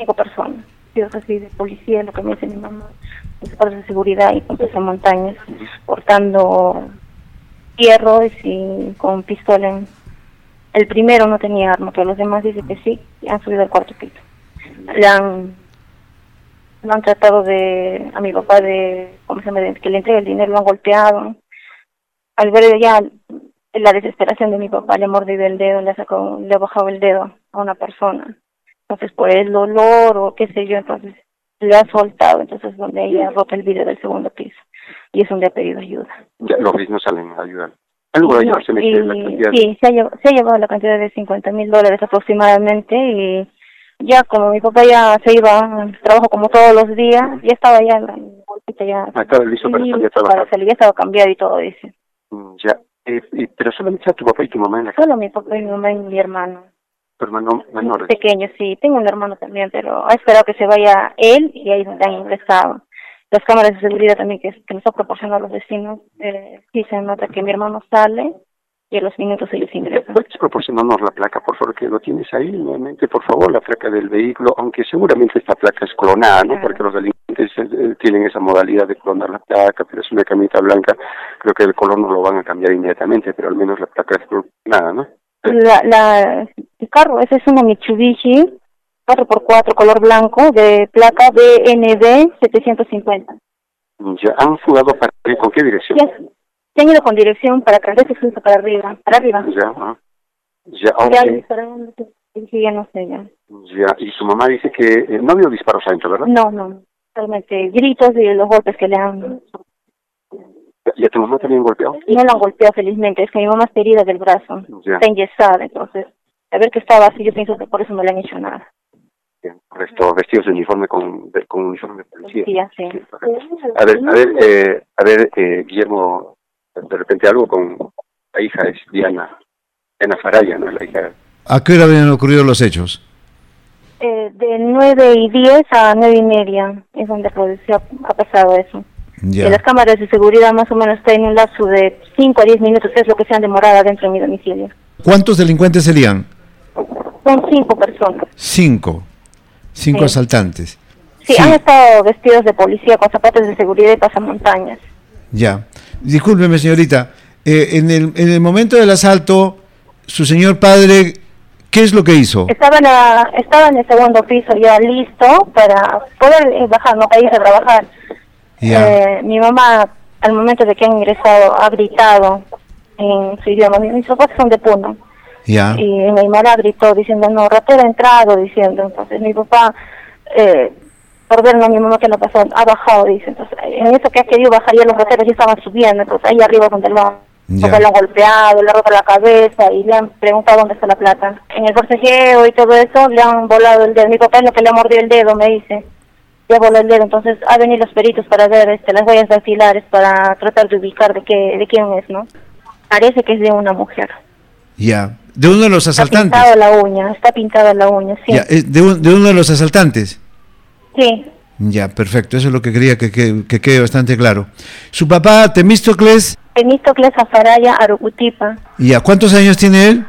5 personas. Vestidos así de policía, lo que me dice mi mamá, los guardias de seguridad y con montañas, portando hierros y con pistola. El primero no tenía arma, pero los demás dicen que sí, y han subido al cuarto piso. Lo han tratado a mi papá ¿cómo se llama? Que le entregue el dinero, lo han golpeado. Al ver ya la desesperación de mi papá, le ha mordido el dedo, le ha bajado el dedo a una persona. Entonces, por el dolor o qué sé yo, entonces le ha soltado, entonces donde ella ha roto el vidrio del segundo piso. Y es donde ha pedido ayuda. Ya, los vecinos salen a ayudar. Algo de llevarse la cantidad. Sí, se ha llevado la cantidad de $50,000 aproximadamente, y ya como mi papá ya se iba al trabajo como todos los días, ya estaba ya estaba listo para salir, ya estaba cambiado y todo, dice. Ya, pero solamente está tu papá y tu mamá en la casa. Solo mi papá y mi mamá y mi hermano. ¿Tu hermano menor? Pequeño, sí, tengo un hermano también, pero ha esperado que se vaya él y ahí donde han ingresado. Las cámaras de seguridad también que nos ha proporcionado los vecinos, sí se nota que mi hermano sale y a los minutos ellos ingresan. ¿Puedes proporcionarnos la placa, por favor, que lo tienes ahí nuevamente, por favor, la placa del vehículo, aunque seguramente esta placa es clonada, ¿no? Porque los delincuentes tienen esa modalidad de clonar la placa, pero es una camioneta blanca, creo que el color no lo van a cambiar inmediatamente, pero al menos la placa es clonada, ¿no? El carro, ese es una Mitsubishi 4x4 color blanco de placa BNB 750. ¿Ya han fugado con qué dirección? Se han ido con dirección para atrás, para arriba. Ya, okay. Ya no sé, ya. Ya, y su mamá dice que no había disparos adentro, ¿verdad? No, solamente gritos y los golpes que le han... ¿Y a tu mamá también golpeado? No la han golpeado, felizmente, es que mi mamá está herida del brazo, está enyesada, entonces, a ver que estaba así, yo pienso que por eso no le han hecho nada. Bien, por esto, vestidos de uniforme con uniforme de policía. Sí. A ver, Guillermo, de repente algo con la hija es Diana Faraya, ¿no? La hija. ¿A qué hora habían ocurrido los hechos? De 9:10 a 9:30 es donde ha pasado eso. Ya. De las cámaras de seguridad más o menos está en un lapso de 5 a 10 minutos, que es lo que se han demorado dentro de mi domicilio. ¿Cuántos delincuentes serían? Son 5 personas. 5 Sí. asaltantes. Sí, han estado vestidos de policía con zapatos de seguridad y pasamontañas. Ya. Discúlpeme, señorita. En el momento del asalto, su señor padre, ¿qué es lo que hizo? Estaba en el segundo piso ya listo para poder bajar, no para irse a trabajar. Mi mamá, al momento de que han ingresado, ha gritado en su idioma. Mis papás son de Puno. Y en Aymara gritó diciendo, no, ratero ha entrado, diciendo. Entonces mi papá, por ver a mi mamá que no pasó, ha bajado, dice. Entonces en eso que ha querido bajar, ya los rateros ya estaban subiendo. Entonces ahí arriba donde lo han golpeado, le han roto la cabeza y le han preguntado dónde está la plata. En el forcejeo y todo eso le han volado el dedo. Mi papá es lo que le ha mordido el dedo, me dice. Ya voló el dedo, entonces ha venido los peritos para ver las huellas dactilares, para tratar de ubicar de quién es, ¿no? Parece que es de una mujer. Ya, de uno de los asaltantes. Está pintada la uña, sí. Ya, de uno de los asaltantes. Sí. Ya, perfecto, eso es lo que quería que quede bastante claro. ¿Su papá, Temístocles? Temístocles Afaraya Arukutipa. Ya, ¿cuántos años tiene él?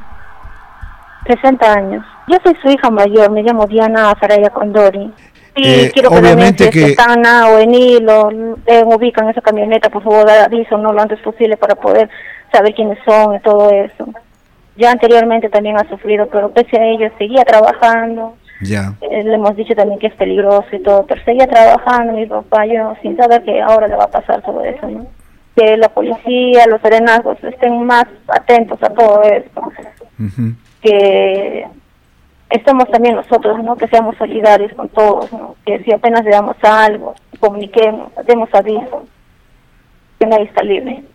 60 años. Yo soy su hija mayor, me llamo Diana Afaraya Condori. Sí, quiero que obviamente si están o en hilo, ubican esa camioneta, por favor, aviso, ¿no? Lo antes posible para poder saber quiénes son y todo eso. Ya anteriormente también ha sufrido, pero pese a ello seguía trabajando. Ya. Le hemos dicho también que es peligroso y todo, pero seguía trabajando mi papá, yo sin saber que ahora le va a pasar todo eso, ¿no? Que la policía, los serenazgos estén más atentos a todo esto. Que estemos también nosotros, ¿no? Que seamos solidarios con todos, ¿no? Que si apenas le damos algo, comuniquemos, demos aviso, que nadie está libre.